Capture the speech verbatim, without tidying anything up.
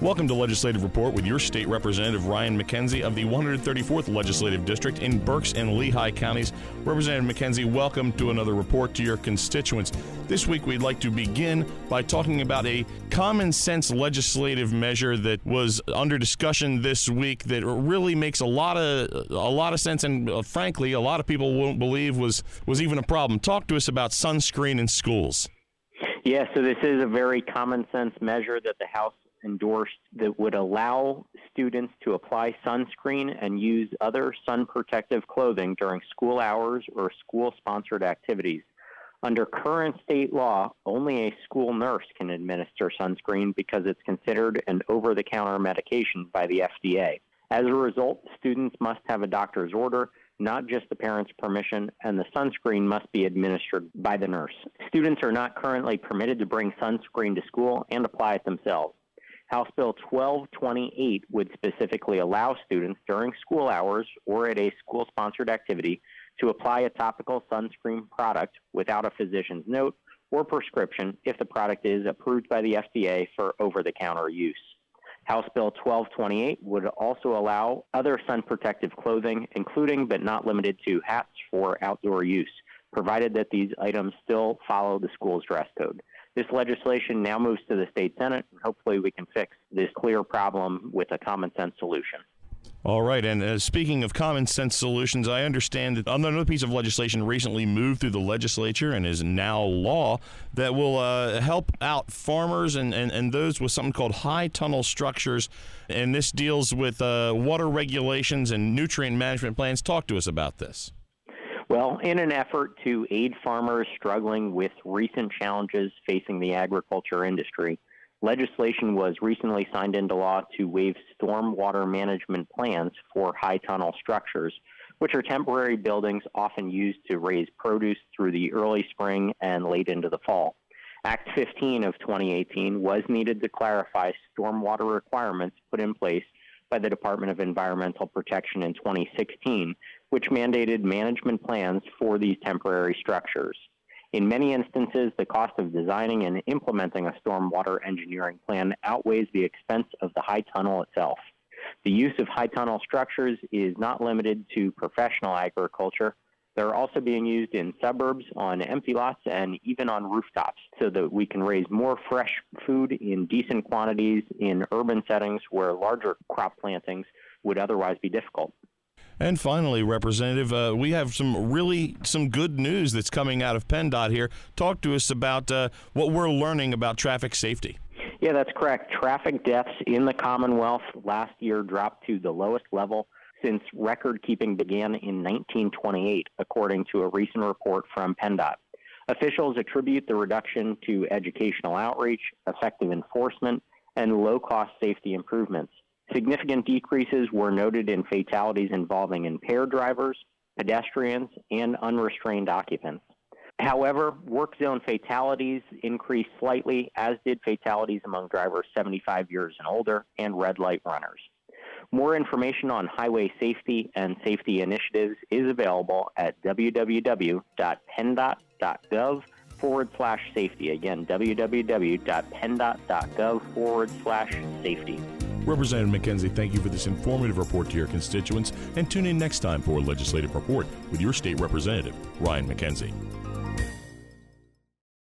Welcome to Legislative Report with your state representative, Ryan McKenzie of the one hundred thirty-fourth Legislative District in Berks and Lehigh counties. Representative McKenzie, welcome to another report to your constituents. This week, we'd like to begin by talking about a common sense legislative measure that was under discussion this week that really makes a lot of a lot of sense, and uh, frankly, a lot of people won't believe was was even a problem. Talk to us about sunscreen in schools. Yeah, so this is a very common sense measure that the House endorsed that would allow students to apply sunscreen and use other sun protective clothing during school hours or school-sponsored activities. Under current state law, only a school nurse can administer sunscreen because it's considered an over-the-counter medication by the F D A. As a result, students must have a doctor's order, not just the parent's permission, and the sunscreen must be administered by the nurse. Students are not currently permitted to bring sunscreen to school and apply it themselves. House Bill twelve twenty-eight would specifically allow students during school hours or at a school-sponsored activity to apply a topical sunscreen product without a physician's note or prescription if the product is approved by the F D A for over-the-counter use. House Bill twelve twenty-eight would also allow other sun-protective clothing, including but not limited to hats for outdoor use, provided that these items still follow the school's dress code. This legislation now moves to the state Senate, and hopefully we can fix this clear problem with a common sense solution. All right, and uh, speaking of common sense solutions, I understand that another piece of legislation recently moved through the legislature and is now law that will uh, help out farmers and, and, and those with something called high tunnel structures, and this deals with uh, water regulations and nutrient management plans. Talk to us about this. Well, in an effort to aid farmers struggling with recent challenges facing the agriculture industry, legislation was recently signed into law to waive stormwater management plans for high tunnel structures, which are temporary buildings often used to raise produce through the early spring and late into the fall. Act fifteen of twenty eighteen was needed to clarify stormwater requirements put in place by the Department of Environmental Protection in twenty sixteen, which mandated management plans for these temporary structures. In many instances, the cost of designing and implementing a stormwater engineering plan outweighs the expense of the high tunnel itself. The use of high tunnel structures is not limited to professional agriculture. They're also being used in suburbs, on empty lots, and even on rooftops so that we can raise more fresh food in decent quantities in urban settings where larger crop plantings would otherwise be difficult. And finally, Representative, uh, we have some really some good news that's coming out of PennDOT here. Talk to us about uh, what we're learning about traffic safety. Yeah, that's correct. Traffic deaths in the Commonwealth last year dropped to the lowest level since record-keeping began in nineteen twenty-eight, according to a recent report from PennDOT. Officials attribute the reduction to educational outreach, effective enforcement, and low-cost safety improvements. Significant decreases were noted in fatalities involving impaired drivers, pedestrians, and unrestrained occupants. However, work zone fatalities increased slightly, as did fatalities among drivers seventy-five years and older and red light runners. More information on highway safety and safety initiatives is available at www.penndot.gov forward slash safety. Again, www.penndot.gov forward slash safety. Representative McKenzie, thank you for this informative report to your constituents, and tune in next time for a Legislative Report with your state representative, Ryan McKenzie.